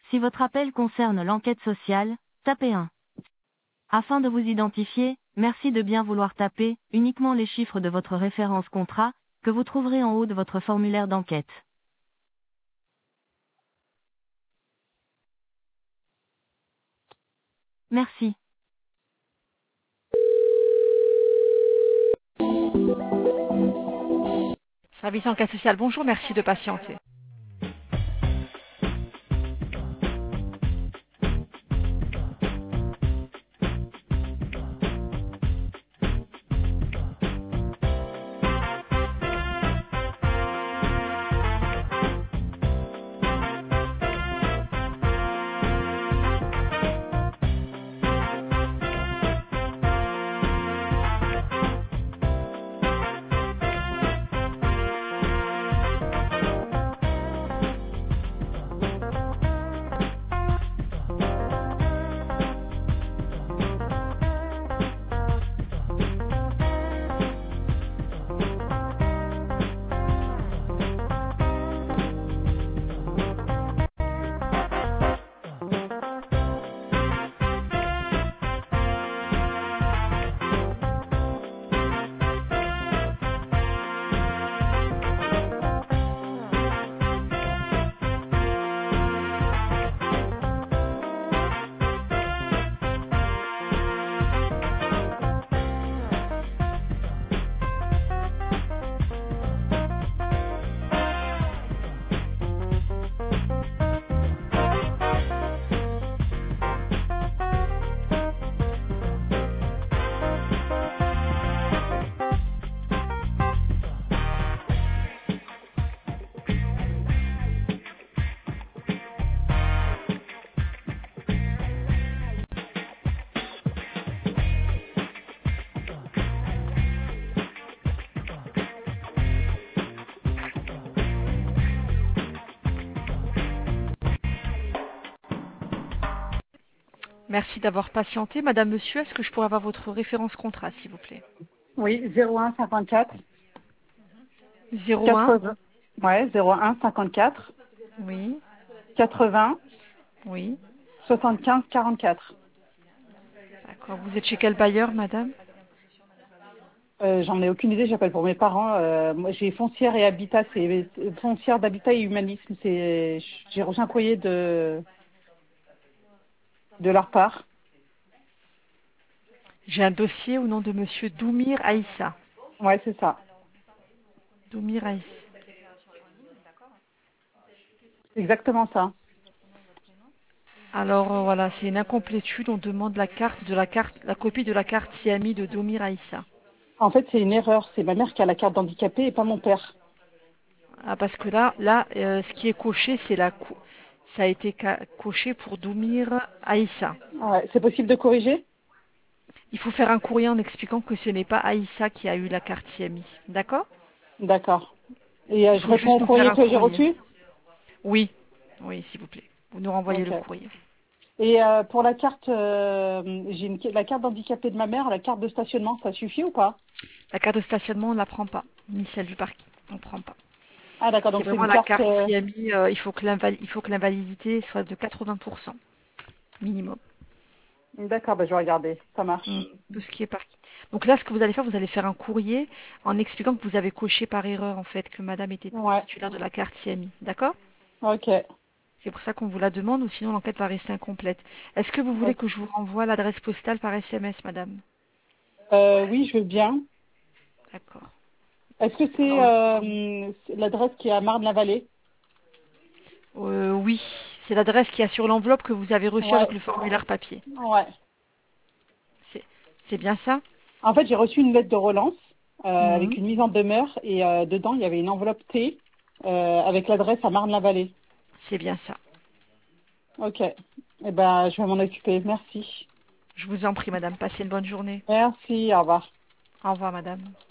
Si votre appel concerne l'enquête sociale, tapez 1. Afin de vous identifier, merci de bien vouloir taper uniquement les chiffres de votre référence contrat, que vous trouverez en haut de votre formulaire d'enquête. Merci. Service enquête sociale, bonjour, merci de patienter. Merci d'avoir patienté. Madame, monsieur, est-ce que je pourrais avoir votre référence contrat, s'il vous plaît? Oui, 01 54 01, 80. Ouais, 01 54 oui, 80 oui. 75 44. D'accord. Vous êtes chez quel bailleur, madame? J'en ai aucune idée, j'appelle pour mes parents. Moi, j'ai foncière et habitat, c'est foncière d'habitat et humanisme. J'ai reçu un courrier de leur part. J'ai un dossier au nom de monsieur Doumir Aïssa. Ouais, c'est ça. Doumir Aïssa. C'est exactement ça. Alors voilà, c'est une incomplétude. On demande la copie de la carte CMI de Doumir Aïssa. En fait, c'est une erreur. C'est ma mère qui a la carte d'handicapé et pas mon père. Ah, parce que ce qui est coché, ça a été coché pour Doumir Aïssa. Ouais, c'est possible de corriger? Il faut faire un courrier en expliquant que ce n'est pas Aïssa qui a eu la carte CMI. D'accord? D'accord. Et Il je faut réponds juste au nous faire courrier un que j'ai courrier. reçu? Oui, oui, s'il vous plaît. Vous nous renvoyez le Ok. courrier. Et pour la carte, la carte d'handicapé de ma mère, la carte de stationnement, ça suffit ou pas? La carte de stationnement, on ne la prend pas, ni celle du parking. On ne prend pas. Ah d'accord, C'est donc c'est vraiment une la carte. carte CMI. Il faut que l'invalidité soit de 80% minimum. D'accord, bah, je vais regarder, ça marche. Tout ce qui est parking. Donc là, ce que vous allez faire, vous allez faire un courrier en expliquant que vous avez coché par erreur, en fait, que madame était Ouais, titulaire de la carte CMI. D'accord? ok. C'est pour ça qu'on vous la demande, ou sinon l'enquête va rester incomplète. Est-ce que vous voulez Ok. que je vous renvoie l'adresse postale par SMS, madame? Oui, je veux bien. D'accord. Est-ce que Alors, c'est l'adresse qui est à Marne-la-Vallée? oui, c'est l'adresse qui a sur l'enveloppe que vous avez reçue avec Ouais, le formulaire papier. ouais. C'est c'est bien ça? En fait, j'ai reçu une lettre de relance avec Mhm. une mise en demeure et dedans, il y avait une enveloppe T avec l'adresse à Marne-la-Vallée. C'est bien ça. Ok. Eh ben, je vais m'en occuper. Merci. Je vous en prie, madame. Passez une bonne journée. Merci, au revoir. Au revoir, madame.